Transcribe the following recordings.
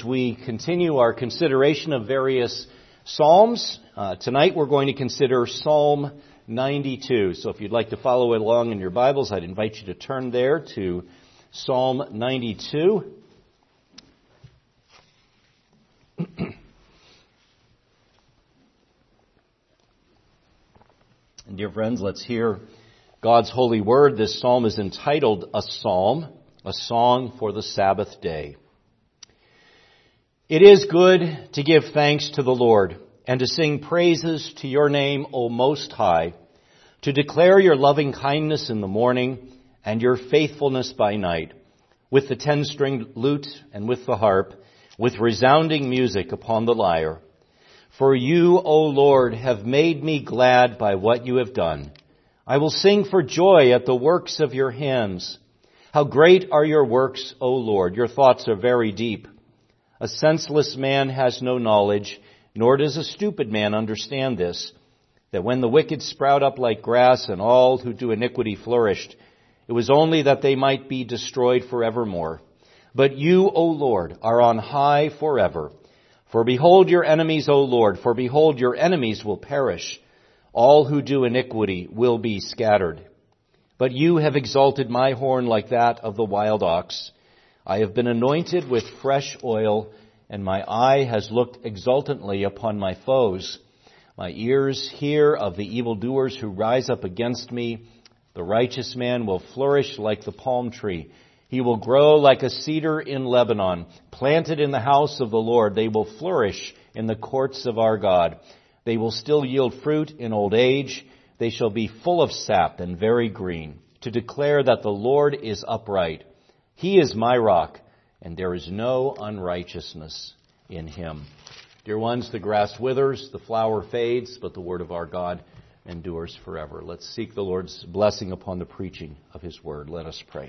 we continue our consideration of various Psalms. Tonight we're going to consider Psalm 92. So if you'd like to follow along in your Bibles, I'd invite you to turn there to Psalm 92. And dear friends, let's hear God's holy word. This psalm is entitled A Psalm, a Song for the Sabbath Day. It is good to give thanks to the Lord and to sing praises to your name, O Most High, to declare your loving kindness in the morning and your faithfulness by night, with the 10-stringed lute and with the harp, with resounding music upon the lyre. For you, O Lord, have made me glad by what you have done. I will sing for joy at the works of your hands. How great are your works, O Lord! Your thoughts are very deep. A senseless man has no knowledge, nor does a stupid man understand this, that when the wicked sprout up like grass and all who do iniquity flourished, it was only that they might be destroyed forevermore. But you, O Lord, are on high forever. For behold your enemies, O Lord, for behold your enemies will perish. All who do iniquity will be scattered. But you have exalted my horn like that of the wild ox. I have been anointed with fresh oil, and my eye has looked exultantly upon my foes. My ears hear of the evildoers who rise up against me. The righteous man will flourish like the palm tree. He will grow like a cedar in Lebanon, planted in the house of the Lord. They will flourish in the courts of our God. They will still yield fruit in old age. They shall be full of sap and very green, to declare that the Lord is upright. He is my rock, and there is no unrighteousness in him. Dear ones, the grass withers, the flower fades, but the word of our God endures forever. Let's seek the Lord's blessing upon the preaching of his word. Let us pray.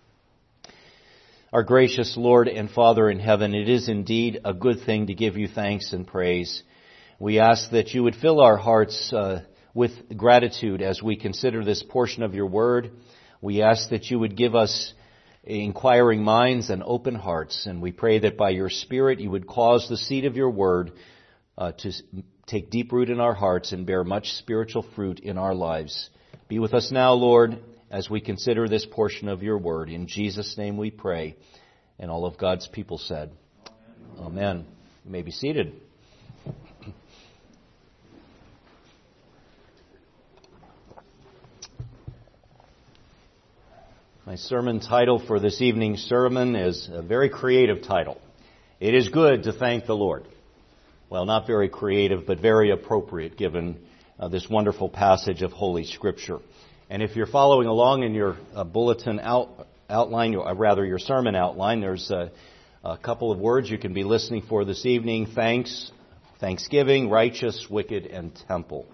Our gracious Lord and Father in heaven, it is indeed a good thing to give you thanks and praise. We ask that you would fill our hearts with gratitude as we consider this portion of your word. We ask that you would give us inquiring minds and open hearts, and we pray that by your Spirit you would cause the seed of your word to take deep root in our hearts and bear much spiritual fruit in our lives. Be with us now, Lord, as we consider this portion of your word. In Jesus' name we pray. And all of God's people said, Amen. You may be seated. My sermon title for this evening's sermon is a very creative title. It is good to thank the Lord. Well, not very creative, but very appropriate given this wonderful passage of Holy Scripture. And if you're following along in your bulletin outline, or rather your sermon outline, there's a couple of words you can be listening for this evening: thanks, thanksgiving, righteous, wicked, and temple.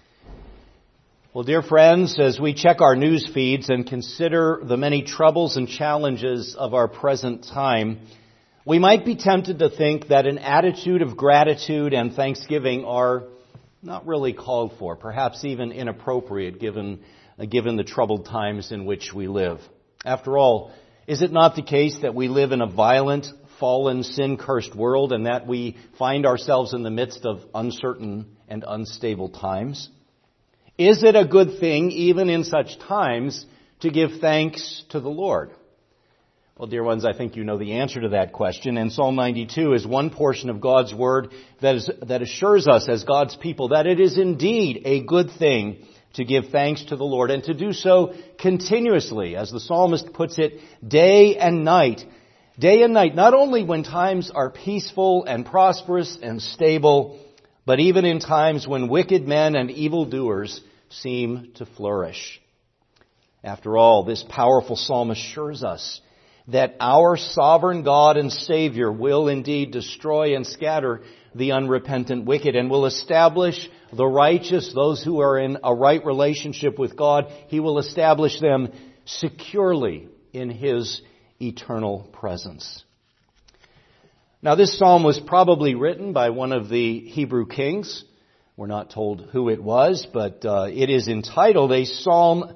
Well, dear friends, as we check our news feeds and consider the many troubles and challenges of our present time, we might be tempted to think that an attitude of gratitude and thanksgiving are not really called for, perhaps even inappropriate given the troubled times in which we live. After all, is it not the case that we live in a violent, fallen, sin-cursed world and that we find ourselves in the midst of uncertain and unstable times? Is it a good thing, even in such times, to give thanks to the Lord? Well, dear ones, I think you know the answer to that question, and Psalm 92 is one portion of God's Word that assures us as God's people that it is indeed a good thing to give thanks to the Lord, and to do so continuously, as the psalmist puts it, day and night. Day and night, not only when times are peaceful and prosperous and stable, but even in times when wicked men and evildoers seem to flourish. After all, this powerful psalm assures us that our sovereign God and Savior will indeed destroy and scatter the unrepentant wicked, and will establish the righteous, those who are in a right relationship with God. He will establish them securely in His eternal presence. Now, this psalm was probably written by one of the Hebrew kings. We're not told who it was, but it is entitled a Song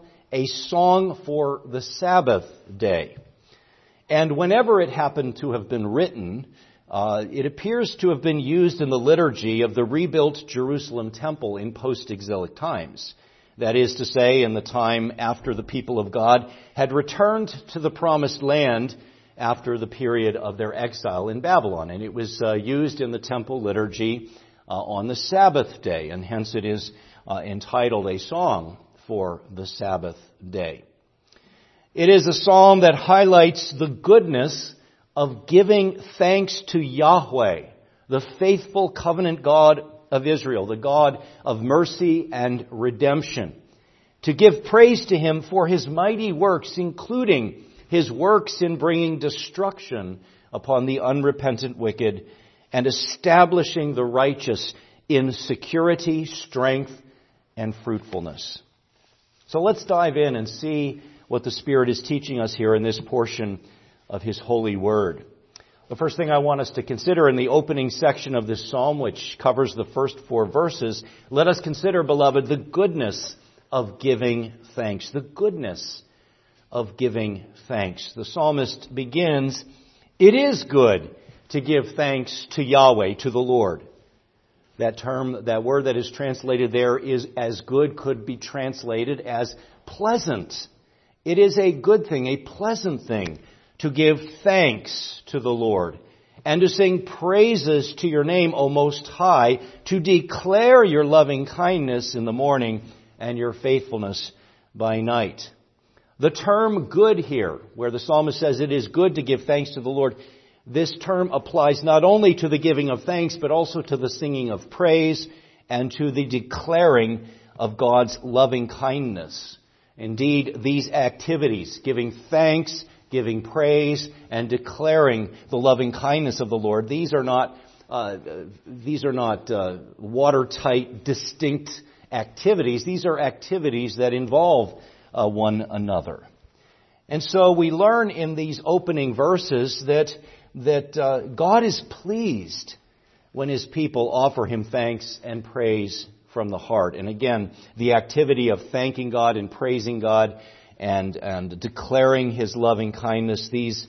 for the Sabbath Day. And whenever it happened to have been written, It appears to have been used in the liturgy of the rebuilt Jerusalem temple in post-exilic times. That is to say, in the time after the people of God had returned to the promised land after the period of their exile in Babylon. And it was used in the temple liturgy on the Sabbath day, and hence it is entitled A Song for the Sabbath Day. It is a psalm that highlights the goodness of giving thanks to Yahweh, the faithful covenant God of Israel, the God of mercy and redemption. To give praise to Him for His mighty works, including His works in bringing destruction upon the unrepentant wicked and establishing the righteous in security, strength, and fruitfulness. So let's dive in and see what the Spirit is teaching us here in this portion of His holy word. The first thing I want us to consider in the opening section of this psalm, which covers the first 4 verses, let us consider, beloved, the goodness of giving thanks. The goodness of giving thanks. The psalmist begins, "It is good to give thanks to Yahweh, to the Lord." That word that is translated there is as good could be translated as pleasant. It is a good thing, a pleasant thing, to give thanks to the Lord and to sing praises to your name, O Most High, to declare your loving kindness in the morning and your faithfulness by night. The term good here, where the psalmist says it is good to give thanks to the Lord, this term applies not only to the giving of thanks, but also to the singing of praise and to the declaring of God's loving kindness. Indeed, these activities, giving thanks, giving praise, and declaring the loving kindness of the Lord, these are not watertight, distinct activities. These are activities that involve one another. And so we learn in these opening verses that God is pleased when His people offer Him thanks and praise from the heart. And again, the activity of thanking God and praising God and declaring His loving kindness, these,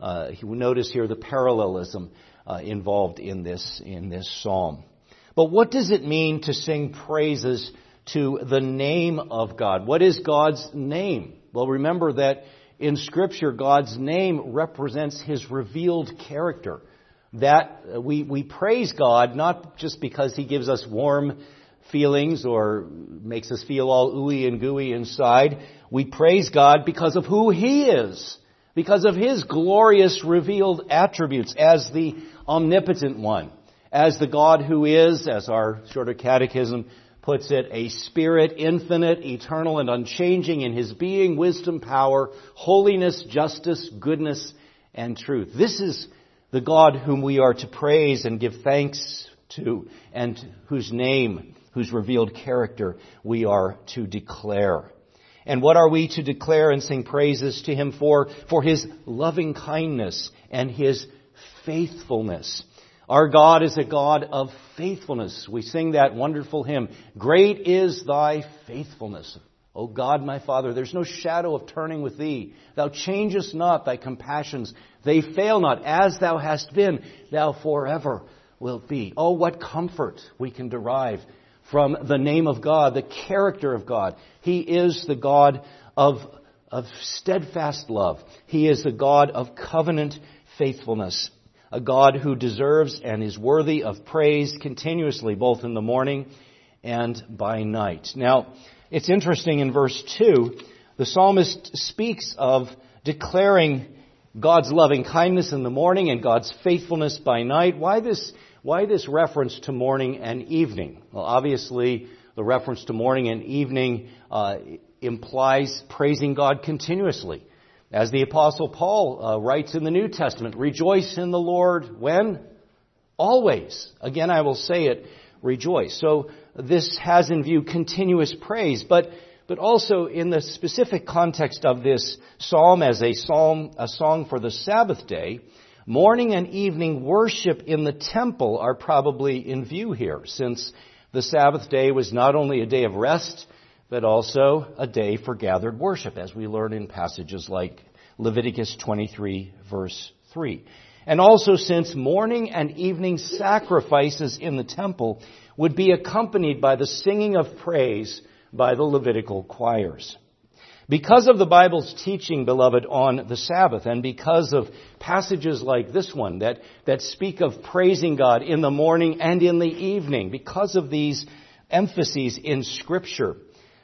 notice here the parallelism involved in this psalm. But what does it mean to sing praises to the name of God? What is God's name? Well, remember that in Scripture, God's name represents His revealed character. That we praise God not just because He gives us warm feelings or makes us feel all ooey and gooey inside. We praise God because of who He is, because of His glorious revealed attributes as the omnipotent one, as the God who is, as our shorter catechism puts it, a spirit, infinite, eternal, and unchanging in His being, wisdom, power, holiness, justice, goodness, and truth. This is the God whom we are to praise and give thanks to, and whose name, whose revealed character we are to declare. And what are we to declare and sing praises to Him for? For His loving kindness and His faithfulness. Our God is a God of faithfulness. We sing that wonderful hymn, "Great is Thy faithfulness. O God, my Father, there's no shadow of turning with Thee. Thou changest not, Thy compassions, they fail not. As Thou hast been, Thou forever wilt be." Oh, what comfort we can derive from the name of God, the character of God. He is the God of steadfast love. He is the God of covenant faithfulness. A God who deserves and is worthy of praise continuously, both in the morning and by night. Now, it's interesting in verse 2, the psalmist speaks of declaring God's loving kindness in the morning and God's faithfulness by night. Why this reference to morning and evening? Well, obviously, the reference to morning and evening implies praising God continuously. As the Apostle Paul writes in the New Testament, "Rejoice in the Lord," when? Always. Again, I will say it, rejoice. So this has in view continuous praise, but also in the specific context of this psalm as a song for the Sabbath day, morning and evening worship in the temple are probably in view here, since the Sabbath day was not only a day of rest, but also a day for gathered worship, as we learn in passages like Leviticus 23, verse 3. and also since morning and evening sacrifices in the temple would be accompanied by the singing of praise by the Levitical choirs. Because of the Bible's teaching, beloved, on the Sabbath, and because of passages like this one that speak of praising God in the morning and in the evening, because of these emphases in Scripture,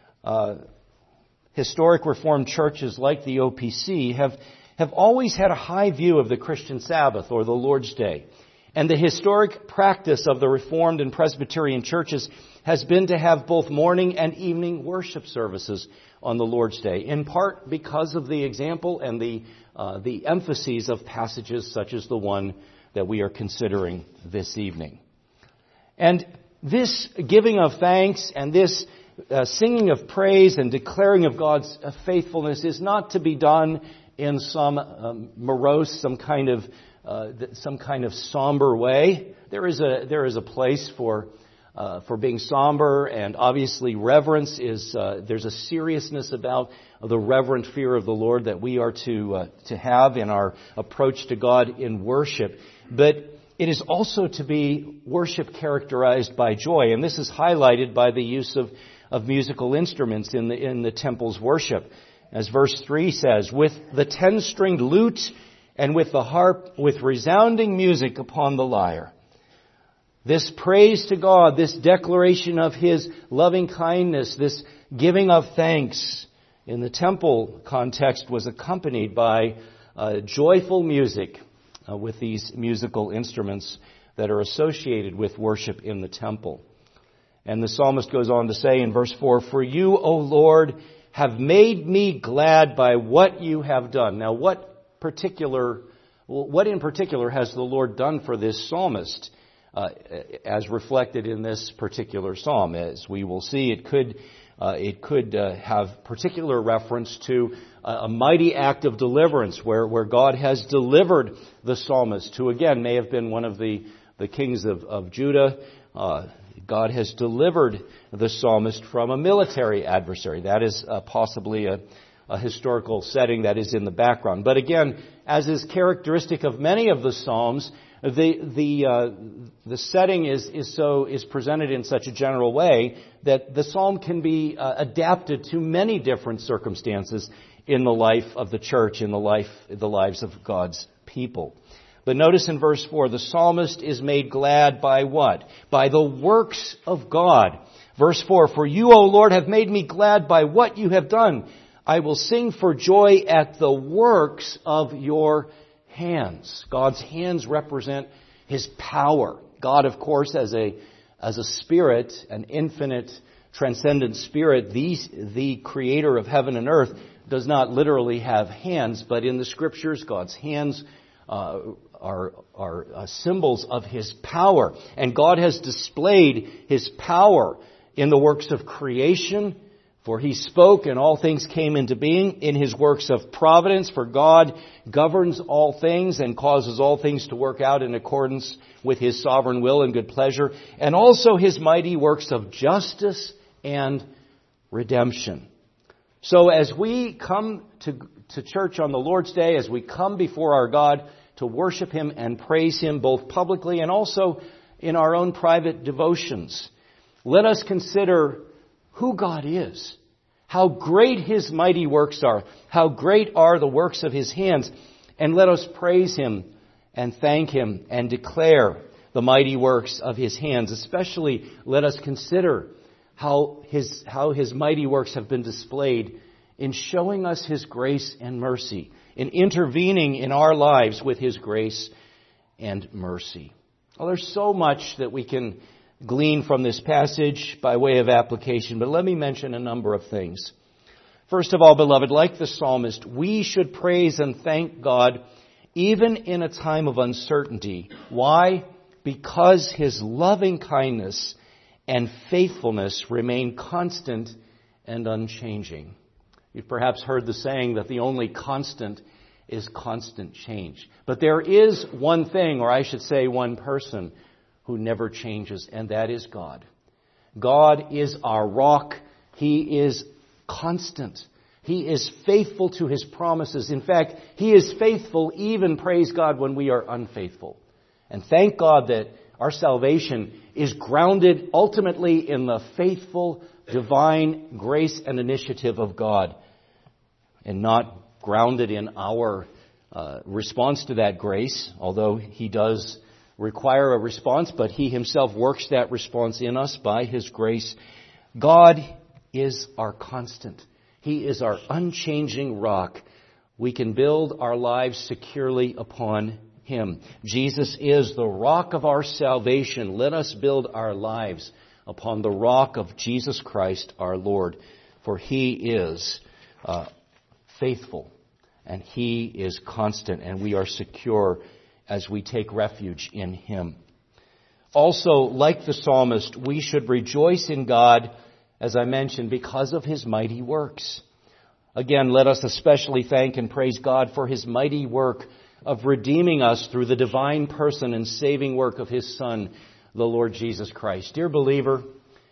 historic Reformed churches like the OPC have always had a high view of the Christian Sabbath or the Lord's Day. And the historic practice of the Reformed and Presbyterian churches has been to have both morning and evening worship services on the Lord's Day, in part because of the example and the emphases of passages such as the one that we are considering this evening. And this giving of thanks and this singing of praise and declaring of God's faithfulness is not to be done in some morose, some kind of somber way. There is a place for being somber, and obviously reverence is. There's a seriousness about the reverent fear of the Lord that we are to have in our approach to God in worship. But it is also to be worship characterized by joy, and this is highlighted by the use of musical instruments in the temple's worship. As verse 3 says, with the 10-stringed lute and with the harp, with resounding music upon the lyre. This praise to God, this declaration of His loving kindness, this giving of thanks in the temple context was accompanied by joyful music with these musical instruments that are associated with worship in the temple. And the psalmist goes on to say in verse 4, "For you, O Lord, have made me glad by what you have done." Now, what in particular has the Lord done for this psalmist, as reflected in this particular psalm? As we will see, it could have particular reference to a mighty act of deliverance where God has delivered the psalmist, who again may have been one of the kings of Judah. God has delivered the psalmist from a military adversary. That is possibly a historical setting that is in the background. But again, as is characteristic of many of the psalms, the setting is presented in such a general way that the psalm can be adapted to many different circumstances in the life of the church, in the lives of God's people. But notice in verse 4, the psalmist is made glad by what? By the works of God. Verse 4, "For you, O Lord, have made me glad by what you have done. I will sing for joy at the works of your hands." God's hands represent His power. God, of course, as a spirit, an infinite, transcendent spirit, the creator of heaven and earth, does not literally have hands, but in the Scriptures, God's hands are symbols of His power. And God has displayed His power in the works of creation, for He spoke and all things came into being. In His works of providence, for God governs all things and causes all things to work out in accordance with His sovereign will and good pleasure. And also His mighty works of justice and redemption. So as we come to church on the Lord's Day, as we come before our God to worship Him and praise Him both publicly and also in our own private devotions, let us consider who God is, how great His mighty works are, how great are the works of His hands, and let us praise Him and thank Him and declare the mighty works of His hands. Especially let us consider how His mighty works have been displayed in showing us His grace and mercy, in intervening in our lives with His grace and mercy. Well, there's so much that we can glean from this passage by way of application, but let me mention a number of things. First of all, beloved, like the psalmist, we should praise and thank God even in a time of uncertainty. Why? Because His loving kindness and faithfulness remain constant and unchanging. You've perhaps heard the saying that the only constant is constant change. But there is one thing, or I should say one person, who never changes, and that is God. God is our rock. He is constant. He is faithful to His promises. In fact, He is faithful even, praise God, when we are unfaithful. And thank God that our salvation is grounded ultimately in the faithful, divine grace and initiative of God, and not grounded in our response to that grace, although He does require a response, but He Himself works that response in us by His grace. God is our constant. He is our unchanging rock. We can build our lives securely upon Him. Jesus is the rock of our salvation. Let us build our lives upon the rock of Jesus Christ our Lord, for He is faithful and He is constant, and we are secure as we take refuge in Him. Also, like the psalmist, we should rejoice in God, as I mentioned, because of His mighty works. Again, let us especially thank and praise God for His mighty work of redeeming us through the divine person and saving work of His Son, the Lord Jesus Christ. Dear believer,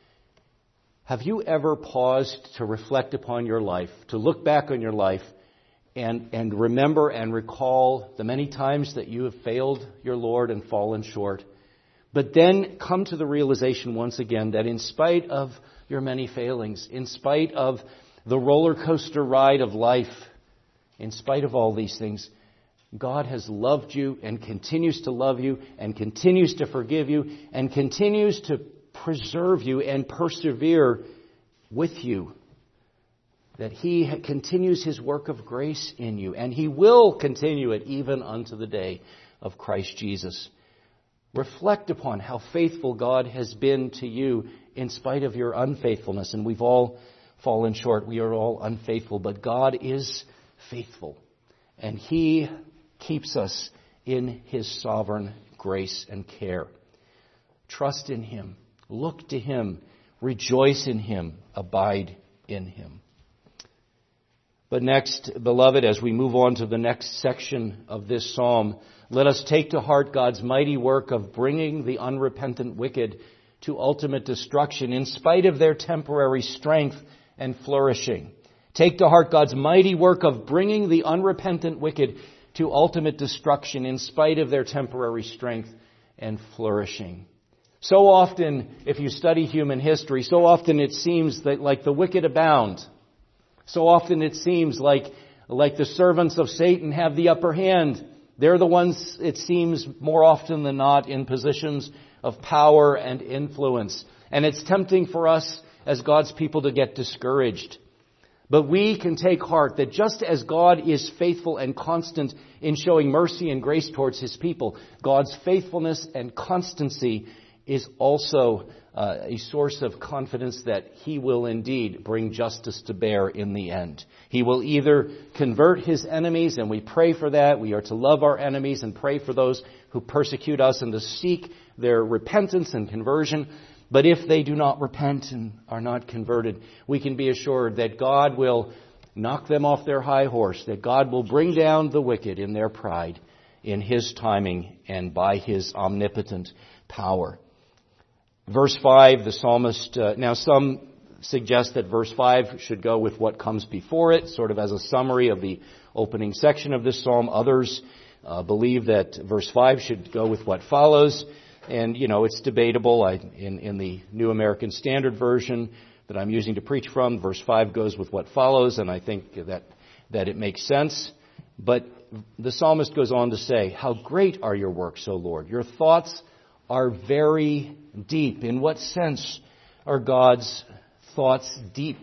have you ever paused to reflect upon your life, to look back on your life, and remember and recall the many times that you have failed your Lord and fallen short, but then come to the realization once again that in spite of your many failings, in spite of the roller coaster ride of life, in spite of all these things, God has loved you and continues to love you and continues to forgive you and continues to preserve you and persevere with you. That He continues His work of grace in you, and He will continue it even unto the day of Christ Jesus. Reflect upon how faithful God has been to you in spite of your unfaithfulness. And we've all fallen short. We are all unfaithful. But God is faithful. And He keeps us in His sovereign grace and care. Trust in Him. Look to Him. Rejoice in Him. Abide in Him. But next, beloved, as we move on to the next section of this psalm, let us take to heart God's mighty work of bringing the unrepentant wicked to ultimate destruction in spite of their temporary strength and flourishing. Take to heart God's mighty work of bringing the unrepentant wicked to ultimate destruction in spite of their temporary strength and flourishing. So often, if you study human history, so often it seems that like the wicked abound. So often it seems like the servants of Satan have the upper hand. They're the ones, it seems, more often than not, in positions of power and influence. And it's tempting for us as God's people to get discouraged. But we can take heart that just as God is faithful and constant in showing mercy and grace towards His people, God's faithfulness and constancy is also a source of confidence that He will indeed bring justice to bear in the end. He will either convert His enemies, and we pray for that. We are to love our enemies and pray for those who persecute us and to seek their repentance and conversion. But if they do not repent and are not converted, we can be assured that God will knock them off their high horse, that God will bring down the wicked in their pride in His timing and by His omnipotent power. Verse 5, the psalmist, now some suggest that verse 5 should go with what comes before it, sort of as a summary of the opening section of this psalm. Others believe that verse 5 should go with what follows. And, it's debatable. In the New American Standard Version that I'm using to preach from, verse 5 goes with what follows, and I think that it makes sense. But the psalmist goes on to say, "How great are your works, O Lord! Your thoughts are very deep." In what sense are God's thoughts deep?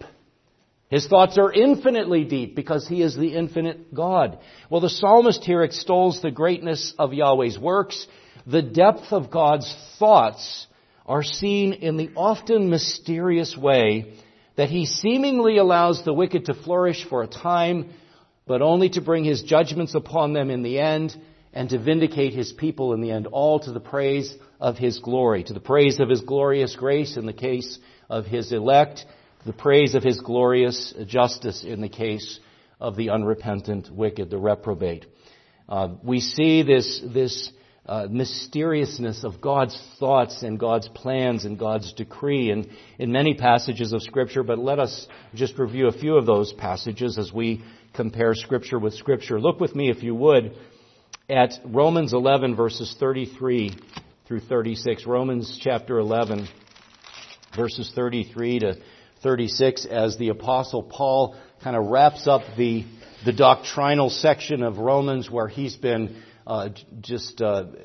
His thoughts are infinitely deep because He is the infinite God. Well, the psalmist here extols the greatness of Yahweh's works. The depth of God's thoughts are seen in the often mysterious way that He seemingly allows the wicked to flourish for a time, but only to bring His judgments upon them in the end and to vindicate His people in the end, all to the praise of His glory, to the praise of His glorious grace in the case of His elect, to the praise of His glorious justice in the case of the unrepentant wicked, the reprobate. We see this mysteriousness of God's thoughts and God's plans and God's decree in many passages of Scripture. But let us just review a few of those passages as we compare Scripture with Scripture. Look with me, if you would, at Romans 11, verses 33 through 36. Romans chapter 11, verses 33 to 36, as the Apostle Paul kind of wraps up the doctrinal section of Romans, where he's been just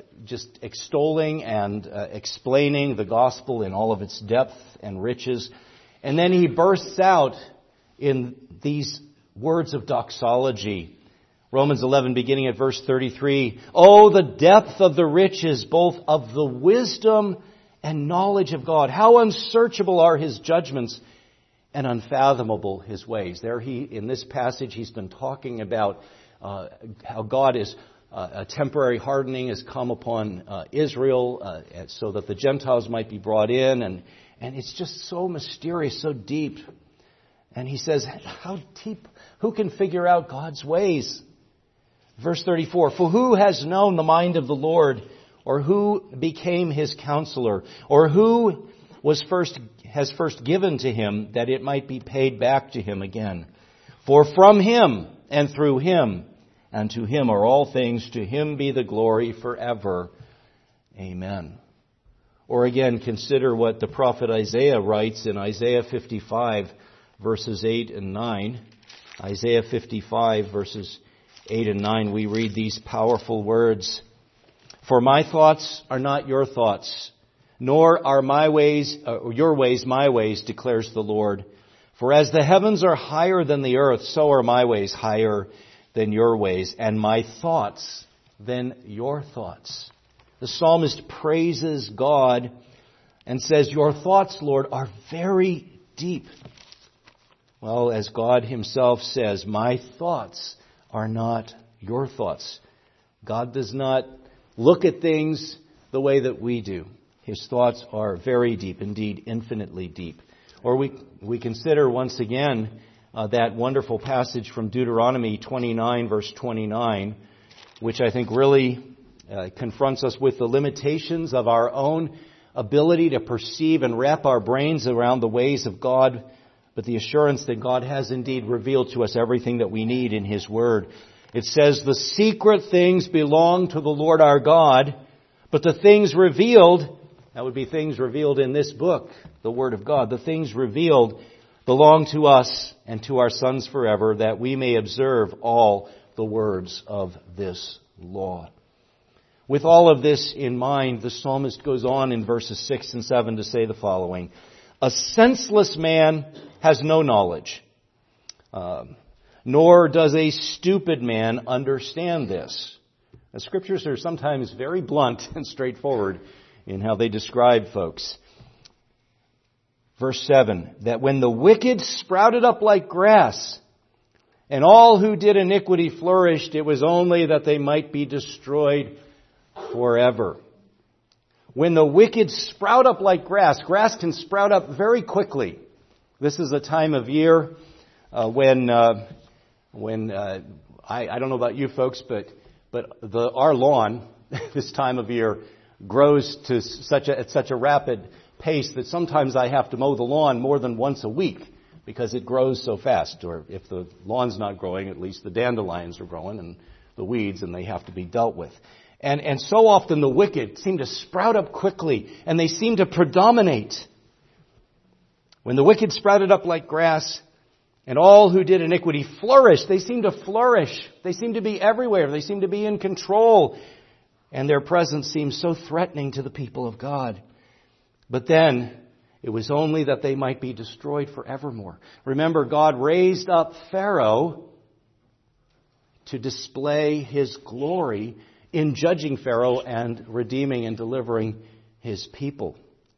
extolling and explaining the gospel in all of its depth and riches. And then he bursts out in these words of doxology. Romans 11, beginning at verse 33. Oh, the depth of the riches, both of the wisdom and knowledge of God. How unsearchable are His judgments and unfathomable His ways. There in this passage, he's been talking about how God is a temporary hardening has come upon Israel so that the Gentiles might be brought in. And it's just so mysterious, so deep. And he says, how deep? Who can figure out God's ways? Verse 34, for who has known the mind of the Lord, or who became His counselor, or who has first given to Him that it might be paid back to Him again? For from Him and through Him and to Him are all things, to Him be the glory forever. Amen. Or again, consider what the prophet Isaiah writes in Isaiah 55, verses 8 and 9. Isaiah 55, verses 8 and 9, we read these powerful words. For my thoughts are not your thoughts, nor are my ways, your ways my ways, declares the Lord. For as the heavens are higher than the earth, so are my ways higher than your ways, and my thoughts than your thoughts. The psalmist praises God and says, your thoughts, Lord, are very deep. Well, as God Himself says, my thoughts are not your thoughts. God does not look at things the way that we do. His thoughts are very deep, indeed infinitely deep. Or we consider once again that wonderful passage from Deuteronomy 29, verse 29, which I think really confronts us with the limitations of our own ability to perceive and wrap our brains around the ways of God, but the assurance that God has indeed revealed to us everything that we need in His Word. It says, the secret things belong to the Lord our God, but the things revealed, that would be things revealed in this book, the Word of God, the things revealed belong to us and to our sons forever, that we may observe all the words of this law. With all of this in mind, the psalmist goes on in verses 6 and 7 to say the following. A senseless man has no knowledge, nor does a stupid man understand this. The Scriptures are sometimes very blunt and straightforward in how they describe folks. Verse 7, that when the wicked sprouted up like grass, and all who did iniquity flourished, it was only that they might be destroyed forever. When the wicked sprout up like grass can sprout up very quickly. This is a time of year when I don't know about you folks, but our lawn this time of year grows to at such a rapid pace that sometimes I have to mow the lawn more than once a week because it grows so fast. Or if the lawn's not growing, at least the dandelions are growing and the weeds, and they have to be dealt with. And so often the wicked seem to sprout up quickly, and they seem to predominate. When the wicked sprouted up like grass, and all who did iniquity flourished, they seem to flourish. They seem to be everywhere. They seem to be in control. And their presence seems so threatening to the people of God. But then, it was only that they might be destroyed forevermore. Remember, God raised up Pharaoh to display His glory in judging Pharaoh and redeeming and delivering His people.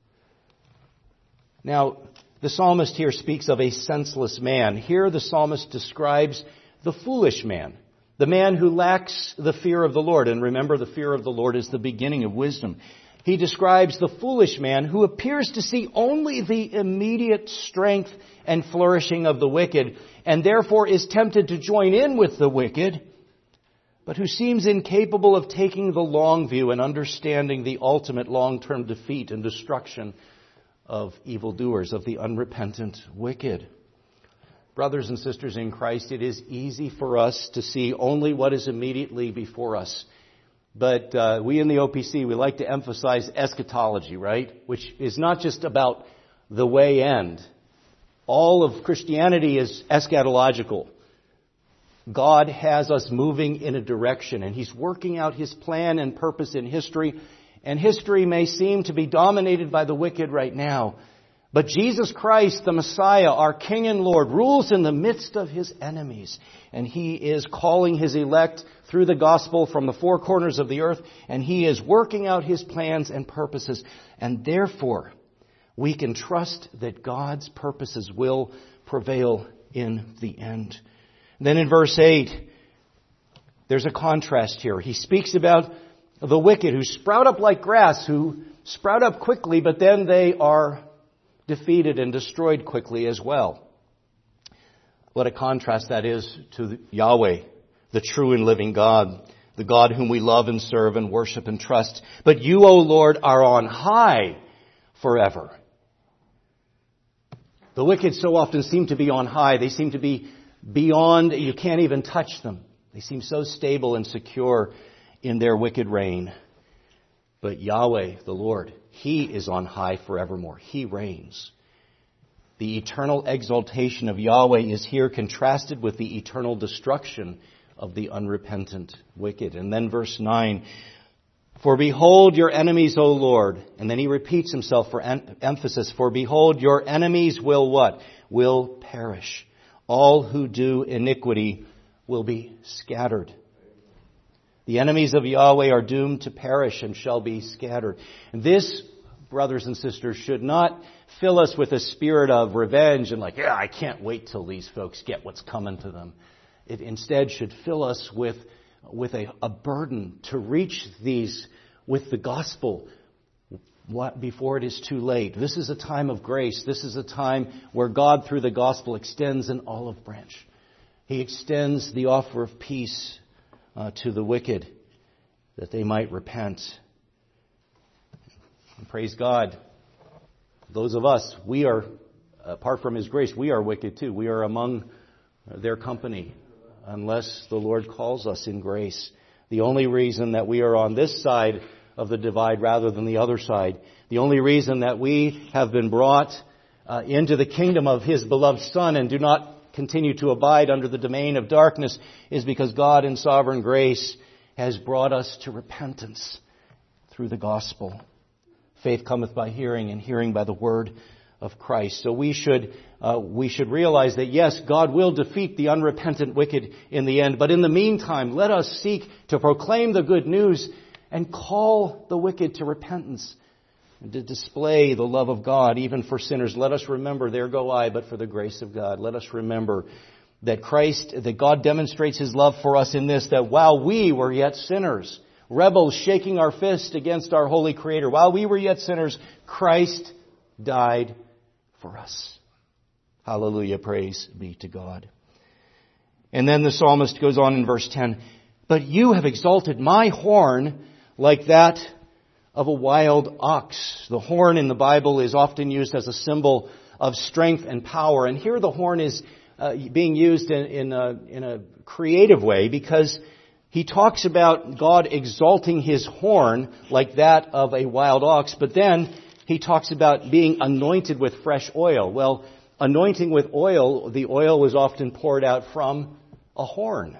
Now, the psalmist here speaks of a senseless man. Here the psalmist describes the foolish man, the man who lacks the fear of the Lord. And remember, the fear of the Lord is the beginning of wisdom. He describes the foolish man who appears to see only the immediate strength and flourishing of the wicked, and therefore is tempted to join in with the wicked, but who seems incapable of taking the long view and understanding the ultimate long-term defeat and destruction of evildoers, of the unrepentant wicked. Brothers and sisters in Christ, it is easy for us to see only what is immediately before us. But we in the OPC, we like to emphasize eschatology, right? Which is not just about the way end. All of Christianity is eschatological. God has us moving in a direction, and He's working out His plan and purpose in history. And history may seem to be dominated by the wicked right now. But Jesus Christ, the Messiah, our King and Lord, rules in the midst of His enemies. And He is calling His elect through the gospel from the four corners of the earth. And He is working out His plans and purposes. And therefore, we can trust that God's purposes will prevail in the end. Then in verse 8, there's a contrast here. He speaks about the wicked who sprout up like grass, who sprout up quickly, but then they are defeated and destroyed quickly as well. What a contrast that is to Yahweh, the true and living God, the God whom we love and serve and worship and trust. But you, O Lord, are on high forever. The wicked so often seem to be on high. They seem to be beyond, you can't even touch them. They seem so stable and secure in their wicked reign. But Yahweh, the Lord, He is on high forevermore. He reigns. The eternal exaltation of Yahweh is here contrasted with the eternal destruction of the unrepentant wicked. And then verse 9, for behold your enemies, O Lord. And then he repeats himself for emphasis. For behold your enemies will what? Will perish. All who do iniquity will be scattered. The enemies of Yahweh are doomed to perish and shall be scattered. And this, brothers and sisters, should not fill us with a spirit of revenge and like, I can't wait till these folks get what's coming to them. It instead should fill us with a burden to reach these with the gospel before it is too late. This is a time of grace. This is a time where God, through the gospel, extends an olive branch. He extends the offer of peace to the wicked, that they might repent. And praise God. Those of us, we are, apart from His grace, we are wicked too. We are among their company, unless the Lord calls us in grace. The only reason that we are on this side of the divide rather than the other side, the only reason that we have been brought into the kingdom of His beloved Son and do not continue to abide under the domain of darkness is because God in sovereign grace has brought us to repentance through the gospel. Faith cometh by hearing, and hearing by the word of Christ. So we should realize that yes, God will defeat the unrepentant wicked in the end. But in the meantime, let us seek to proclaim the good news and call the wicked to repentance and to display the love of God even for sinners. Let us remember, there go I, but for the grace of God. Let us remember that God demonstrates His love for us in this, that while we were yet sinners, rebels shaking our fist against our holy Creator, while we were yet sinners, Christ died for us. Hallelujah, praise be to God. And then the psalmist goes on in verse 10, but you have exalted my horn like that of a wild ox. The horn in the Bible is often used as a symbol of strength and power. And here the horn is being used in a creative way because he talks about God exalting His horn like that of a wild ox. But then he talks about being anointed with fresh oil. Well, anointing with oil, the oil was often poured out from a horn.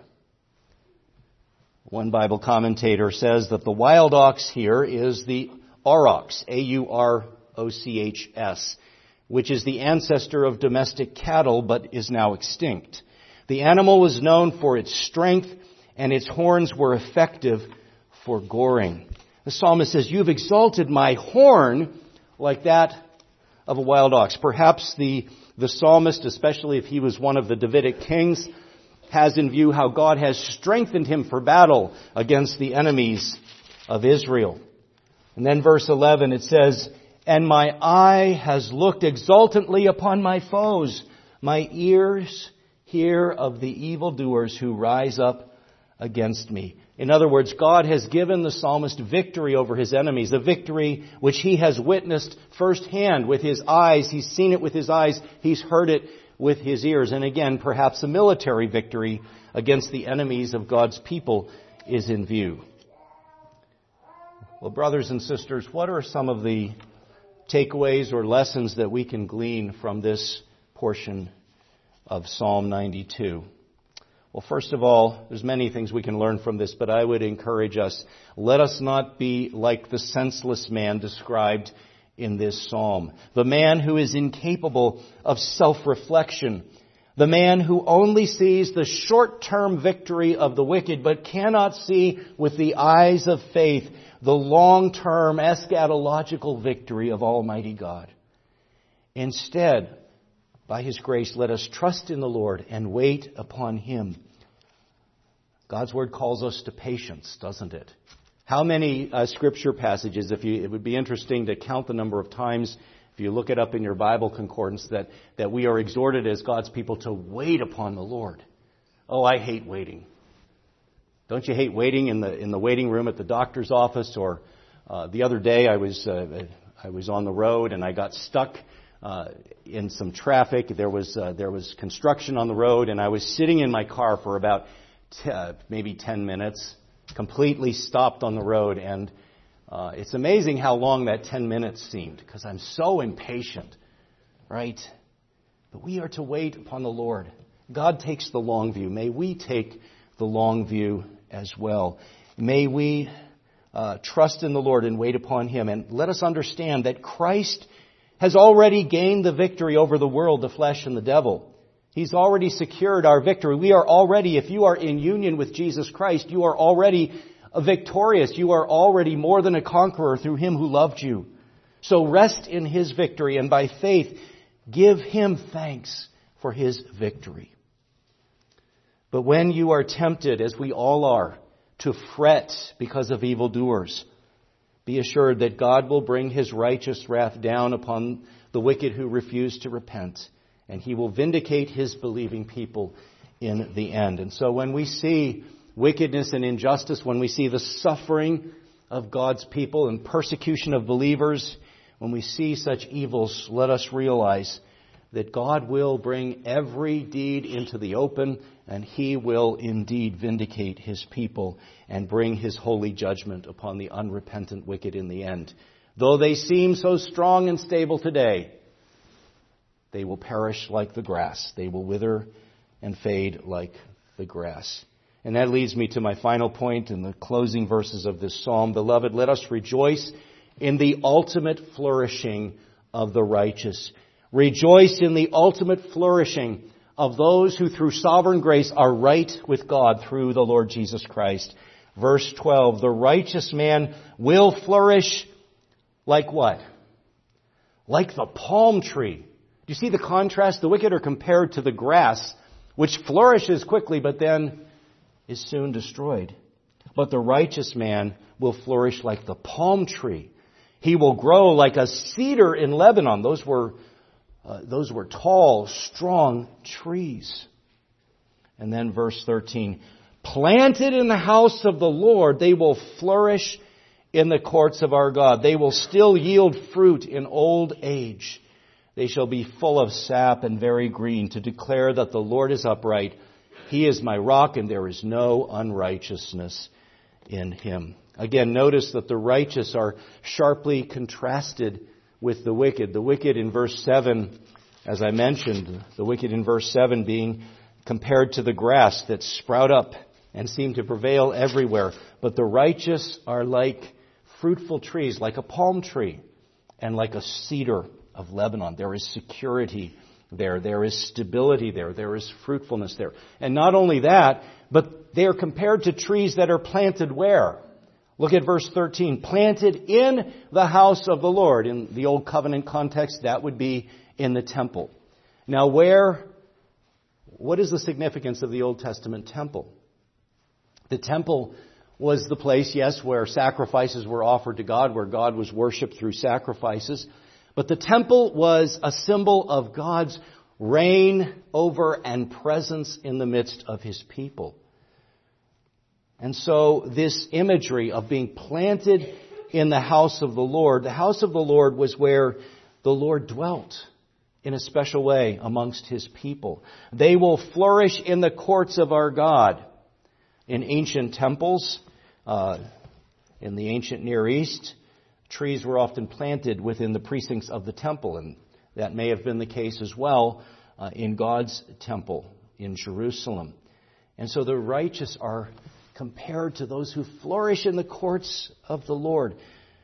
One Bible commentator says that the wild ox here is the aurochs, A-U-R-O-C-H-S, which is the ancestor of domestic cattle but is now extinct. The animal was known for its strength and its horns were effective for goring. The psalmist says, you've exalted my horn like that of a wild ox. Perhaps the psalmist, especially if he was one of the Davidic kings, has in view how God has strengthened him for battle against the enemies of Israel. And then verse 11, it says, and my eye has looked exultantly upon my foes. My ears hear of the evildoers who rise up against me. In other words, God has given the psalmist victory over his enemies, a victory which he has witnessed firsthand with his eyes. He's seen it with his eyes. He's heard it with his ears. And again, perhaps a military victory against the enemies of God's people is in view. Well, brothers and sisters, what are some of the takeaways or lessons that we can glean from this portion of Psalm 92? Well, first of all, there's many things we can learn from this, but I would encourage us, let us not be like the senseless man described in this psalm. The man who is incapable of self-reflection. The man who only sees the short-term victory of the wicked, but cannot see with the eyes of faith the long-term eschatological victory of Almighty God. Instead, by His grace, let us trust in the Lord and wait upon Him. God's Word calls us to patience, doesn't it? How many Scripture passages, it would be interesting to count the number of times, if you look it up in your Bible concordance, that we are exhorted as God's people to wait upon the Lord. Oh, I hate waiting. Don't you hate waiting in the waiting room at the doctor's office? Or the other day I was on the road and I got stuck in some traffic. There was construction on the road, and I was sitting in my car for about maybe 10 minutes, completely stopped on the road. And it's amazing how long that 10 minutes seemed, because I'm so impatient, right? But we are to wait upon the Lord. God takes the long view. May we take the long view as well. May we trust in the Lord and wait upon Him. And let us understand that Christ has already gained the victory over the world, the flesh, and the devil. He's already secured our victory. We are already, if you are in union with Jesus Christ, you are already victorious. You are already more than a conqueror through Him who loved you. So rest in His victory, and by faith, give Him thanks for His victory. But when you are tempted, as we all are, to fret because of evildoers, be assured that God will bring His righteous wrath down upon the wicked who refuse to repent, and He will vindicate His believing people in the end. And so when we see wickedness and injustice, when we see the suffering of God's people and persecution of believers, when we see such evils, let us realize that God will bring every deed into the open, and He will indeed vindicate His people and bring His holy judgment upon the unrepentant wicked in the end. Though they seem so strong and stable today, they will perish like the grass. They will wither and fade like the grass. And that leads me to my final point in the closing verses of this psalm. Beloved, let us rejoice in the ultimate flourishing of the righteous. Rejoice in the ultimate flourishing of those who through sovereign grace are right with God through the Lord Jesus Christ. Verse 12, the righteous man will flourish like what? Like the palm tree. Do you see the contrast? The wicked are compared to the grass, which flourishes quickly but then is soon destroyed. But the righteous man will flourish like the palm tree. He will grow like a cedar in Lebanon. Those were tall, strong trees. And then verse 13, planted in the house of the Lord, they will flourish in the courts of our God. They will still yield fruit in old age. They shall be full of sap and very green, to declare that the Lord is upright. He is my rock, and there is no unrighteousness in Him. Again, notice that the righteous are sharply contrasted with the wicked. The wicked in verse 7, as I mentioned, the wicked in verse 7 being compared to the grass that sprout up and seem to prevail everywhere. But the righteous are like fruitful trees, like a palm tree and like a cedar of Lebanon. There is security there. There is stability there. There is fruitfulness there. And not only that, but they are compared to trees that are planted where? Look at verse 13. Planted in the house of the Lord. In the Old Covenant context, that would be in the temple. Now what is the significance of the Old Testament temple? The temple was the place, yes, where sacrifices were offered to God, where God was worshipped through sacrifices. But the temple was a symbol of God's reign over and presence in the midst of His people. And so this imagery of being planted in the house of the Lord was where the Lord dwelt in a special way amongst His people. They will flourish in the courts of our God. In ancient temples, in the ancient Near East, trees were often planted within the precincts of the temple, and that may have been the case as well in God's temple in Jerusalem. And so the righteous are compared to those who flourish in the courts of the Lord,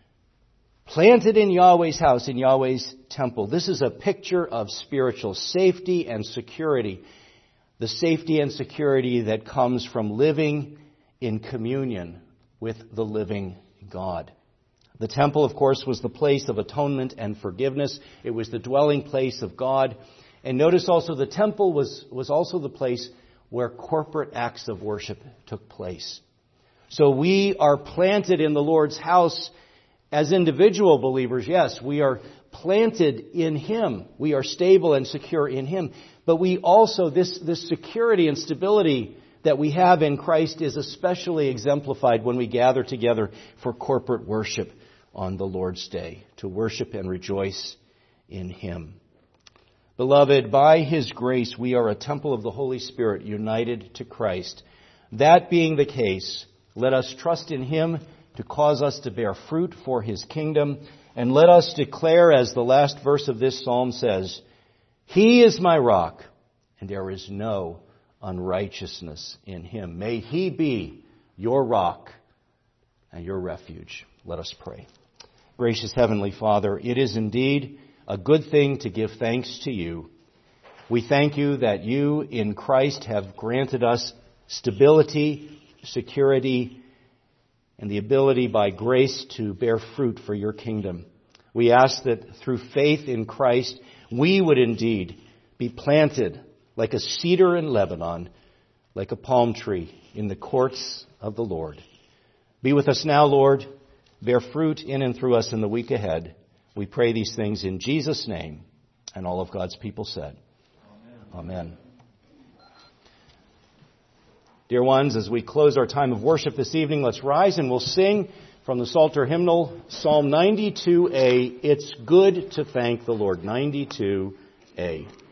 planted in Yahweh's house, in Yahweh's temple. This is a picture of spiritual safety and security, the safety and security that comes from living in communion with the living God. The temple, of course, was the place of atonement and forgiveness. It was the dwelling place of God. And notice also the temple was also the place where corporate acts of worship took place. So we are planted in the Lord's house as individual believers. Yes, we are planted in Him. We are stable and secure in Him. But we also, this security and stability that we have in Christ is especially exemplified when we gather together for corporate worship on the Lord's Day, to worship and rejoice in Him. Beloved, by His grace, we are a temple of the Holy Spirit united to Christ. That being the case, let us trust in Him to cause us to bear fruit for His kingdom, and let us declare, as the last verse of this psalm says, He is my rock, and there is no unrighteousness in Him. May He be your rock and your refuge. Let us pray. Gracious Heavenly Father, it is indeed a good thing to give thanks to You. We thank You that You in Christ have granted us stability, security, and the ability by grace to bear fruit for Your kingdom. We ask that through faith in Christ, we would indeed be planted like a cedar in Lebanon, like a palm tree in the courts of the Lord. Be with us now, Lord. Bear fruit in and through us in the week ahead. We pray these things in Jesus' name. And all of God's people said, Amen. Dear ones, as we close our time of worship this evening, let's rise and we'll sing from the Psalter hymnal, Psalm 92a, It's Good to Thank the Lord, 92a.